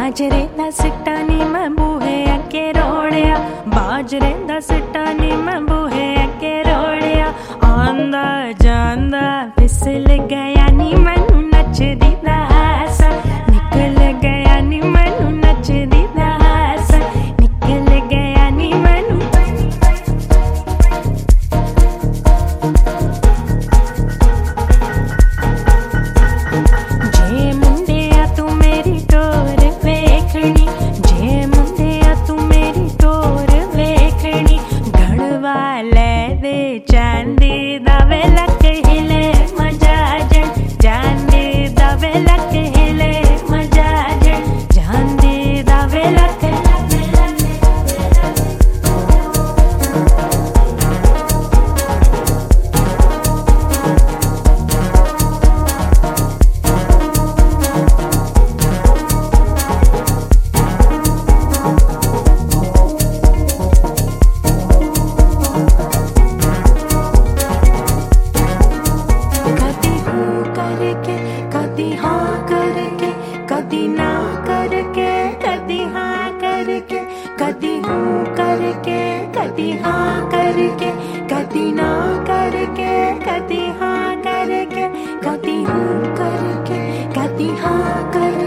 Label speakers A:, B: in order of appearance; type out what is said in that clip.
A: बाजरे दा सिट्टा नी मैं बूहे अगे रोड़िया, बाजरे दा सिट्टा नी मैं बूहे अगे रोड़िया। आंदा जांदा फिसल गया नी मैनू नचदी दा हासा, निकल गया नी मैनू नचदी दा हासा, निकल गया नी मैनू। जे मुंडिया तू मेरी टोर वेखनी, जे मुंडिया तू मेरी टोर वेखनी, घड़वा ले दे चांदी दा वे लक हिले मजा जन, चांदी दा वे लक हिले मजा जन, चांदी दा वे लक। कदी हाँ करके कदी ना करके, कदी हाँ करके कदी हूँ करके, कदी हाँ करके कदी ना करके, कदी हाँ करके कदी हूँ करके कदी हाँ करके।